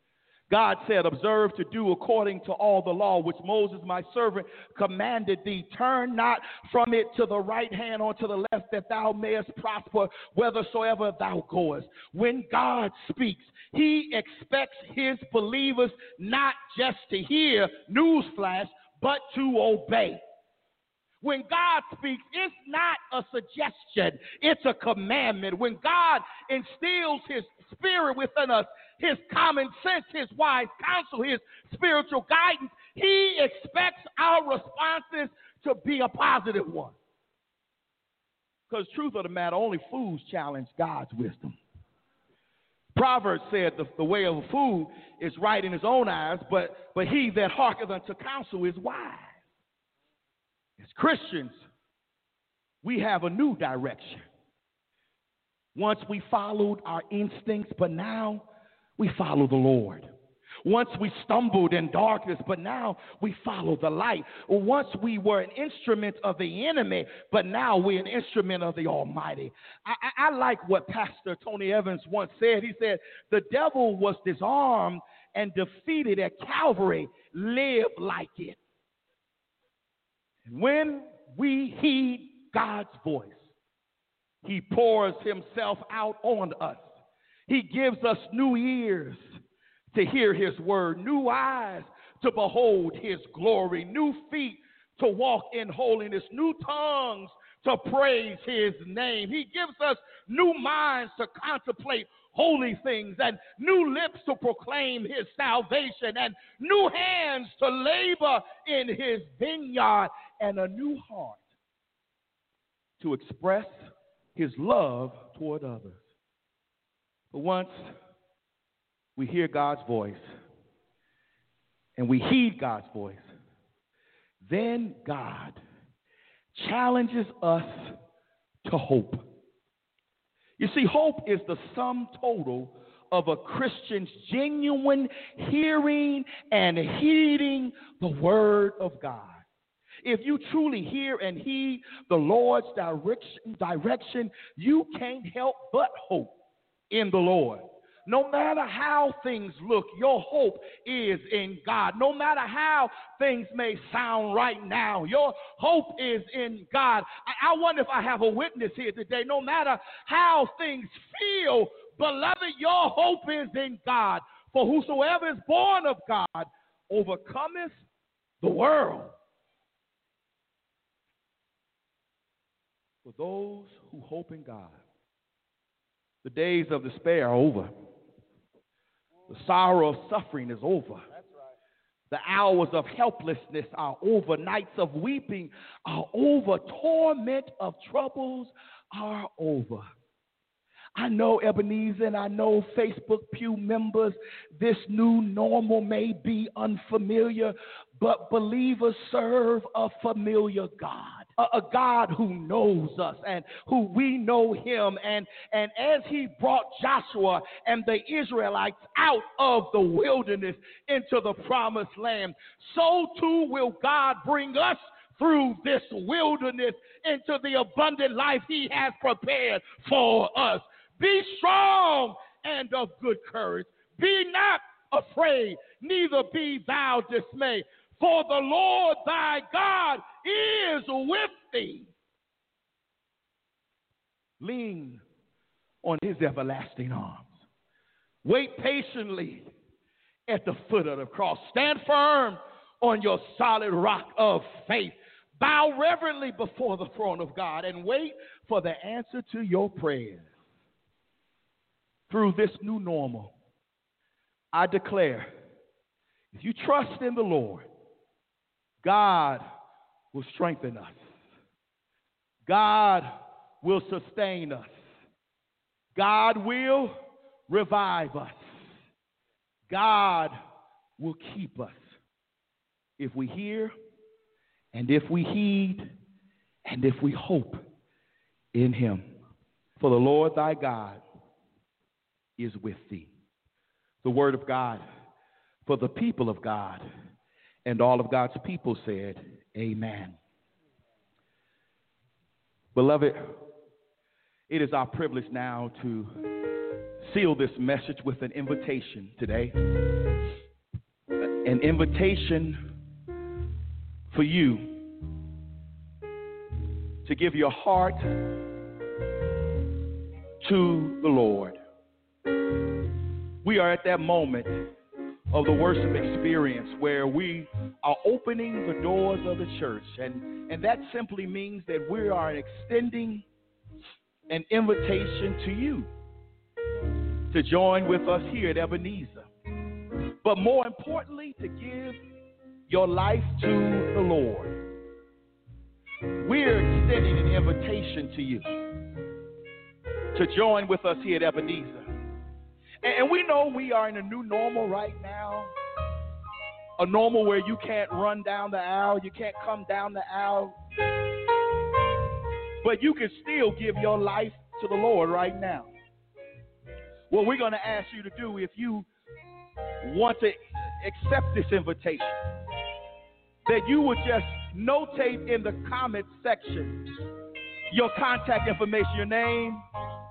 God said, observe to do according to all the law which Moses my servant commanded thee. Turn not from it to the right hand or to the left, that thou mayest prosper whithersoever thou goest. When God speaks, he expects his believers not just to hear, newsflash, but to obey. When God speaks, it's not a suggestion, it's a commandment. When God instills his spirit within us, his common sense, his wise counsel, his spiritual guidance, he expects our responses to be a positive one. Because truth of the matter, only fools challenge God's wisdom. Proverbs said the way of a fool is right in his own eyes, but he that hearkeneth unto counsel is wise. As Christians, we have a new direction. Once we followed our instincts, but now we follow the Lord. Once we stumbled in darkness, but now we follow the light. Once we were an instrument of the enemy, but now we're an instrument of the Almighty. I like what Pastor Tony Evans once said. He said, the devil was disarmed and defeated at Calvary. Live like it. When we heed God's voice, he pours himself out on us. He gives us new ears to hear his word, new eyes to behold his glory, new feet to walk in holiness, new tongues to praise his name. He gives us new minds to contemplate holy things, and new lips to proclaim his salvation, and new hands to labor in his vineyard, and a new heart to express his love toward others. But once we hear God's voice and we heed God's voice, then God challenges us to hope. You see, hope is the sum total of a Christian's genuine hearing and heeding the word of God. If you truly hear and heed the Lord's direction, you can't help but hope in the Lord. No matter how things look, your hope is in God. No matter how things may sound right now, your hope is in God. I wonder if I have a witness here today. No matter how things feel, beloved, your hope is in God. For whosoever is born of God overcometh the world. For those who hope in God, the days of despair are over. The sorrow of suffering is over. That's right. The hours of helplessness are over. Nights of weeping are over. Torment of troubles are over. I know, Ebenezer, and I know Facebook Pew members, this new normal may be unfamiliar, but believers serve a familiar God, a God who knows us and who we know him. And as he brought Joshua and the Israelites out of the wilderness into the promised land, so too will God bring us through this wilderness into the abundant life he has prepared for us. Be strong and of good courage. Be not afraid, neither be thou dismayed. For the Lord thy God is with thee. Lean on his everlasting arms. Wait patiently at the foot of the cross. Stand firm on your solid rock of faith. Bow reverently before the throne of God and wait for the answer to your prayers. Through this new normal, I declare, if you trust in the Lord, God will strengthen us. God will sustain us. God will revive us. God will keep us if we hear and if we heed and if we hope in him. For the Lord thy God is with thee. The word of God for the people of God. And all of God's people said, amen. Beloved, it is our privilege now to seal this message with an invitation today. an invitation for you to give your heart to the Lord. We are at that moment of the worship experience where we are opening the doors of the church, and that simply means that we are extending an invitation to you to join with us here at Ebenezer, but more importantly, to give your life to the Lord. We're extending an invitation to you to join with us here at Ebenezer. And we know we are in a new normal right now, a normal where you can't run down the aisle, you can't come down the aisle, but you can still give your life to the Lord right now. What we're going to ask you to do, if you want to accept this invitation, that you would just notate in the comment section your contact information, your name.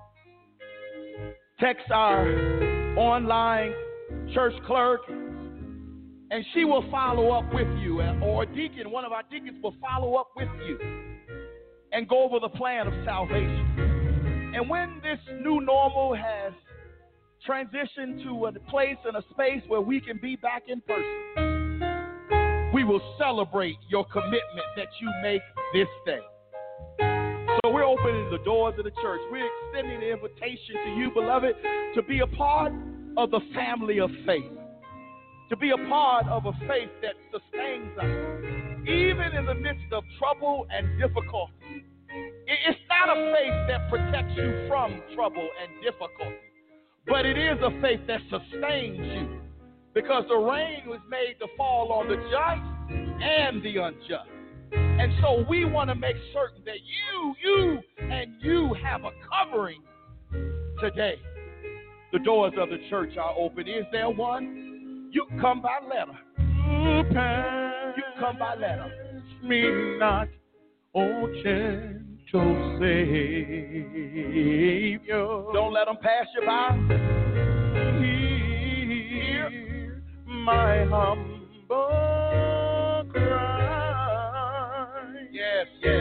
Text our online church clerk, and she will follow up with you, or a deacon, one of our deacons will follow up with you and go over the plan of salvation. And when this new normal has transitioned to a place and a space where we can be back in person, we will celebrate your commitment that you make this day. So we're opening the doors of the church. We're extending the invitation to you, beloved, to be a part of the family of faith, to be a part of a faith that sustains us, even in the midst of trouble and difficulty. It's not a faith that protects you from trouble and difficulty, but it is a faith that sustains you, because the rain was made to fall on the just and the unjust. And so we want to make certain that you have a covering today. The doors of the church are open. Is there one? You can come by letter. You can come by letter. Me not, O gentle Savior. Don't let them pass you by. Hear my humble cry. Yes, yes.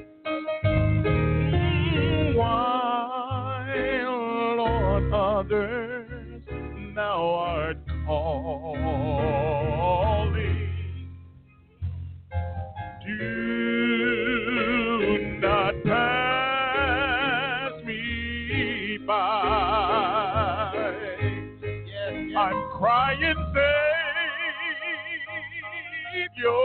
While on others thou art calling, do not pass me by. Yes. I'm crying, Savior,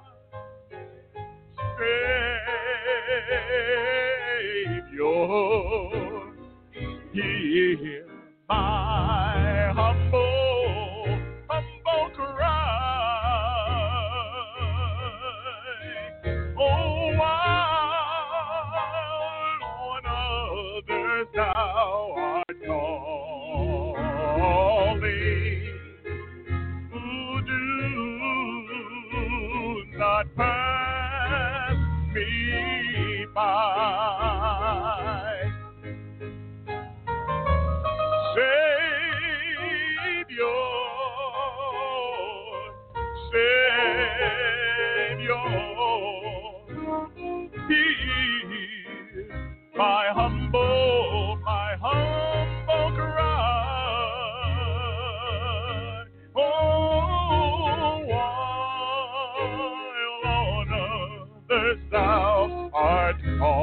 hear my humble cry. Oh, while on others thou art calling, do not pass me by. Savior, hear my humble cry. Oh, while on others thou art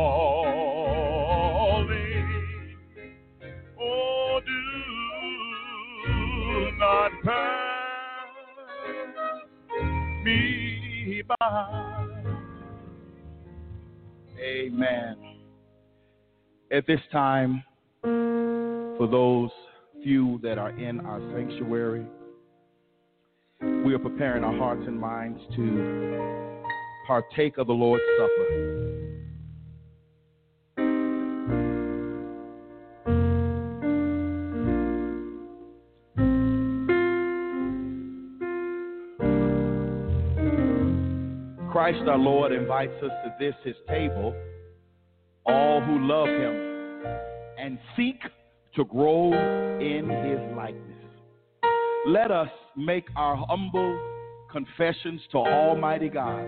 calling, oh, do not pass me by. Amen. At this time, for those few that are in our sanctuary, we are preparing our hearts and minds to partake of the Lord's Supper. Christ our Lord invites us to this, his table, all who love him and seek to grow in his likeness. Let us make our humble confessions to Almighty God.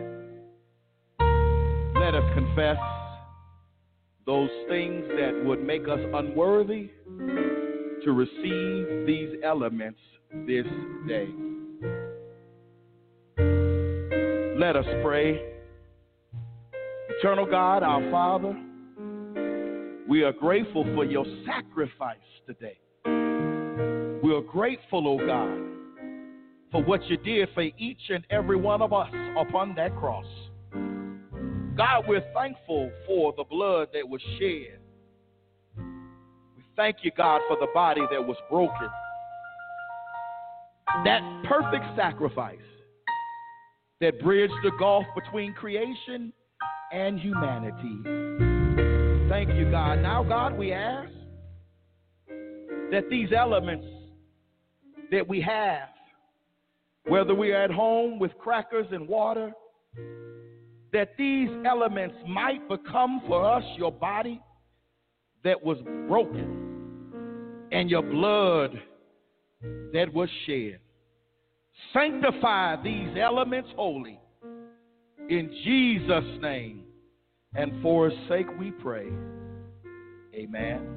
Let us confess those things that would make us unworthy to receive these elements this day. Let us pray. Eternal God, our Father, we are grateful for your sacrifice today. We are grateful, oh God, for what you did for each and every one of us upon that cross. God, we're thankful for the blood that was shed. We thank you, God, for the body that was broken. That perfect sacrifice that bridged the gulf between creation and humanity. Thank you, God. Now, God, we ask that these elements that we have, whether we are at home with crackers and water, that these elements might become for us your body that was broken and your blood that was shed. Sanctify these elements holy. In Jesus' name and for his sake we pray. Amen.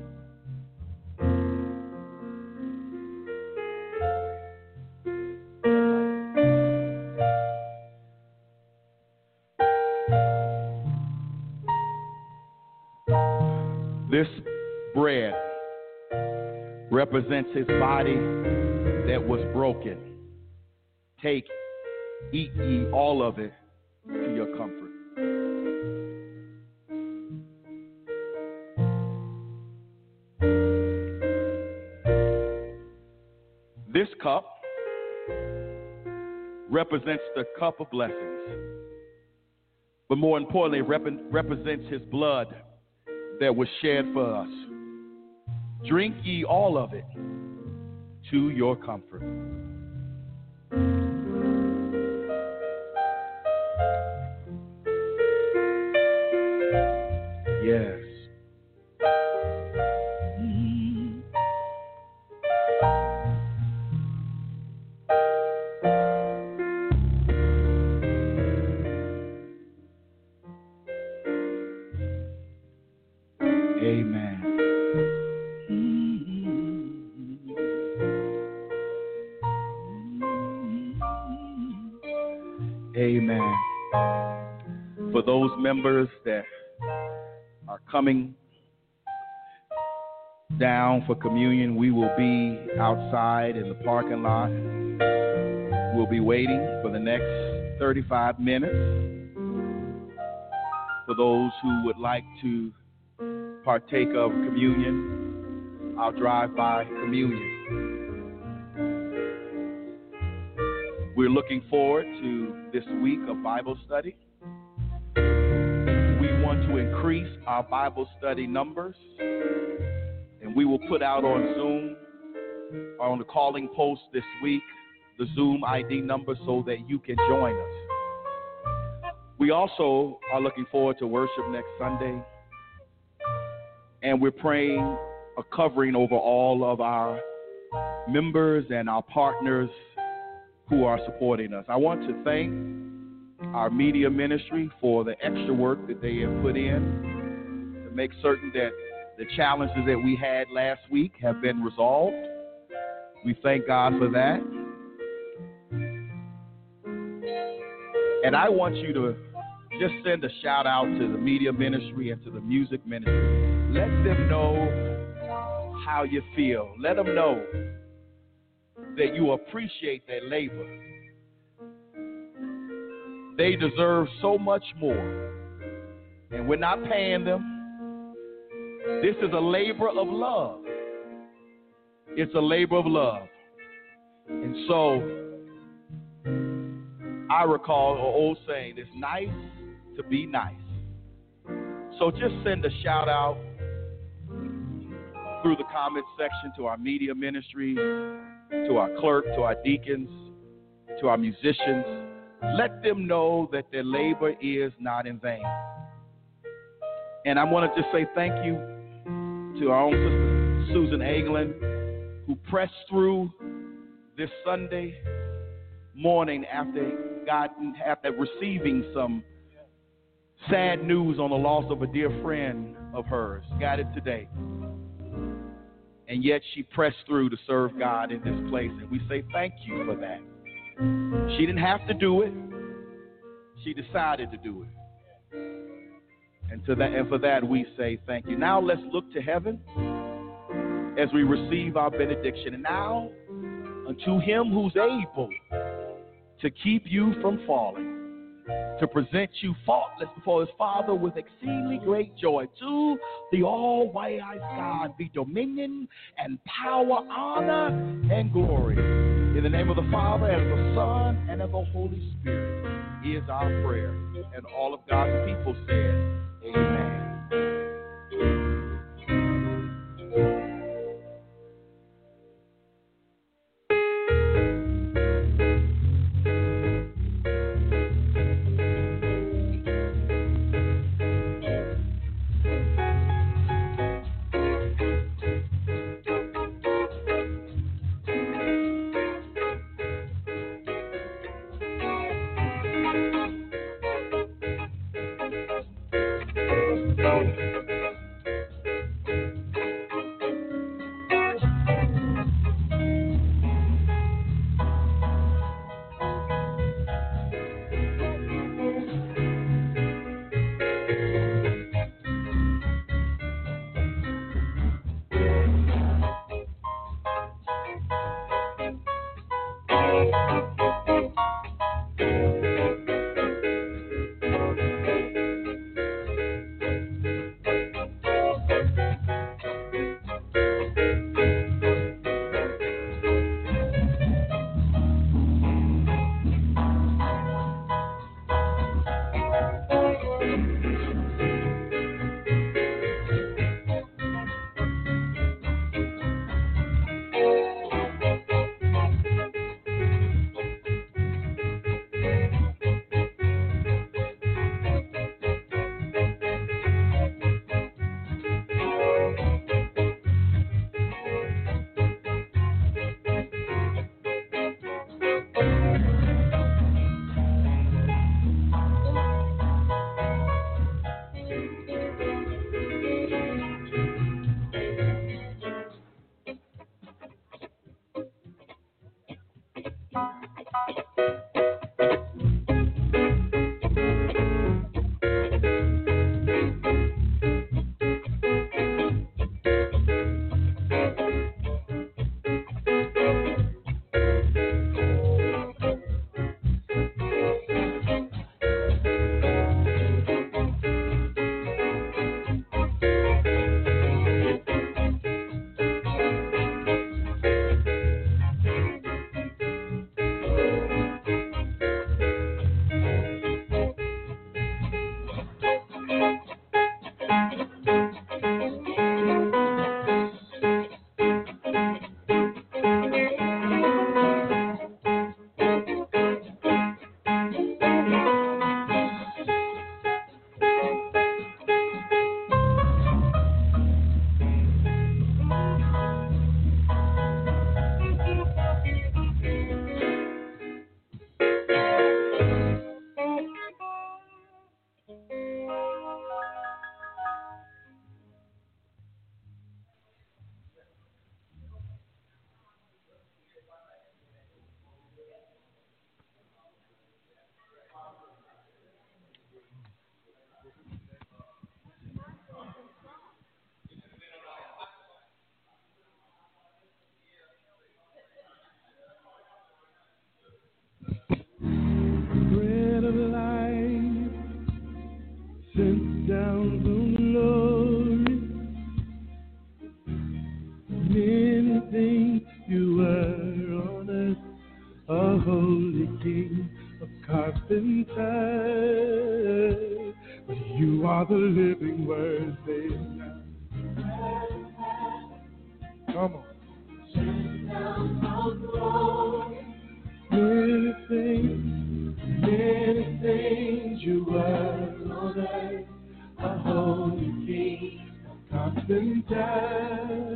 This bread represents his body that was broken. Take, eat ye all of it to your comfort. This cup represents the cup of blessings, but more importantly, represents his blood that was shed for us. Drink ye all of it to your comfort. Yes. Amen. For those members that are coming down for communion, we will be outside in the parking lot. We'll be waiting for the next 35 minutes. For those who would like to partake of communion, I'll drive by communion. We're looking forward to this week of Bible study. We want to increase our Bible study numbers, and we will put out on Zoom, or on the calling post this week, the Zoom ID number so that you can join us. We also are looking forward to worship next Sunday, and we're praying a covering over all of our members and our partners who are supporting us. I want to thank our media ministry for the extra work that they have put in to make certain that the challenges that we had last week have been resolved. We thank God for that. And I want you to just send a shout out to the media ministry and to the music ministry. Let them know how you feel. Let them know that you appreciate their labor. They deserve so much more, and we're not paying them. This is a labor of love. It's a labor of love. And so I recall an old saying, it's nice to be nice. So just send a shout out through the comment section to our media ministry, to our clerk, to our deacons, to our musicians. Let them know that their labor is not in vain. And I want to just say thank you to our own sister, Susan Aglin, who pressed through this Sunday morning after receiving some sad news on the loss of a dear friend of hers. Got it today. And yet she pressed through to serve God in this place. And we say thank you for that. She didn't have to do it. She decided to do it. And for that we say thank you. Now let's look to heaven as we receive our benediction. And now unto him who's able to keep you from falling, to present you faultless before his Father with exceedingly great joy. To the all-wise God be dominion and power, honor, and glory. In the name of the Father, and of the Son, and of the Holy Spirit is our prayer. And all of God's people said, amen.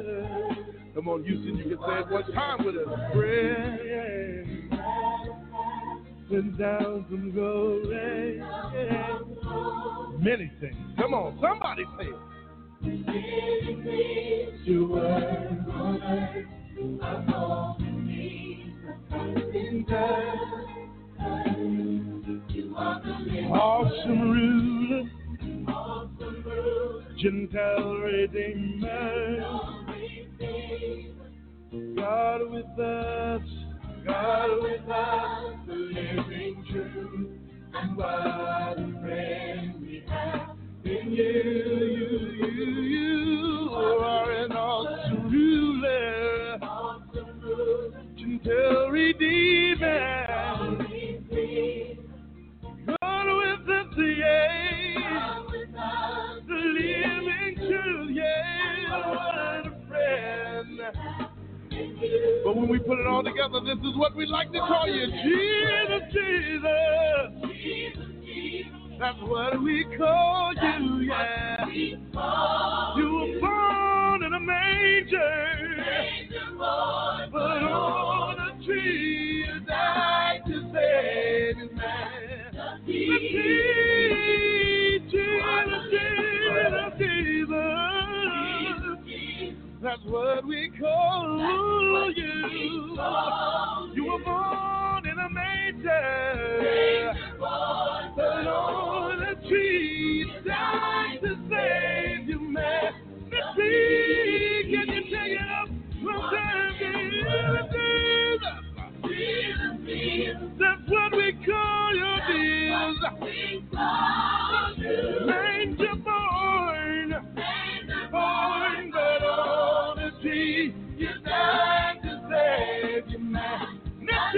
Come on, Houston, you can say it one time with us. Prayer, send down some glory. Many things. Come on, somebody say it. You were on earth, awesome ruler, Gentile Redeemer, God with us, the living truth, and what a friend we have in you. You are an awesome ruler, Gentile Redeemer, God with us, yeah, the living truth, yeah, what a friend. But when we put it all together, this is what we like to call you. Jesus, Jesus. That's what we call you, yeah. You were born in a manger, but on a tree you died to save his man. Jesus, Jesus, Jesus. That's what we call you. You were born in a manger, but on a tree died to save you, man. Let's see, can you take it up from there? Jesus, that's what we call your deals. Manger born, but on a tree you died to save you, man. Let's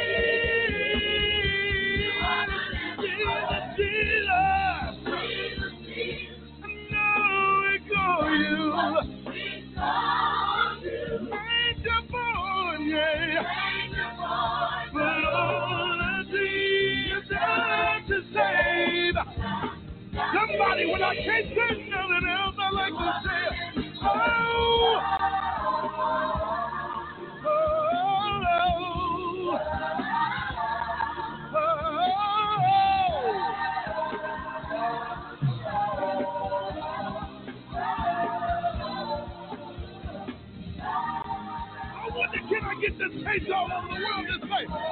somebody, when I can't say nothing else, I like to say, oh, oh, oh, I wonder, can I get this taste all over the world this way? Oh!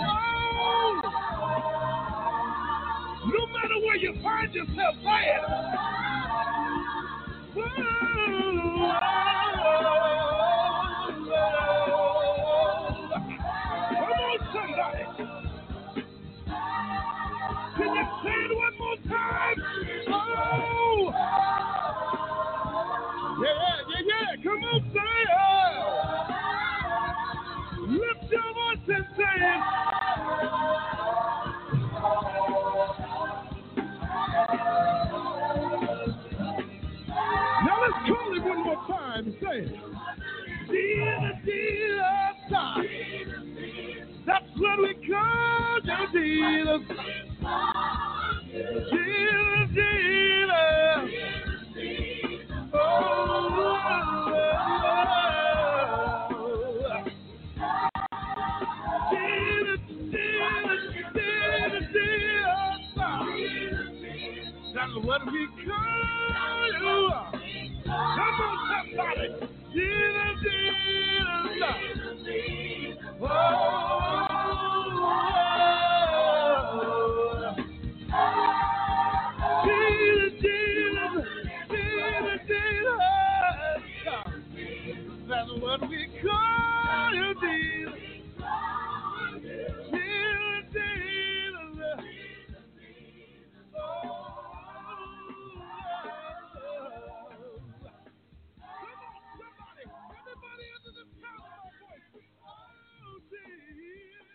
No matter where you find yourself, say it. Oh, come on, somebody. Can you say it one more time? Oh, yeah. Come on, say it. Lift your voice and say it. Now let's call it one more time. Say it. Jesus, Jesus. That's what we call you, Jesus. Jesus, Jesus. Oh, Jesus, Jesus, Jesus, Jesus. That's what we call you. Come on, somebody. Jesus, Jesus. Oh, Jesus, Jesus. Jesus, Jesus. That's what we call you, Jesus. Jesus, Jesus. Oh. Somebody, everybody under the sound of my voice. Oh, Jesus.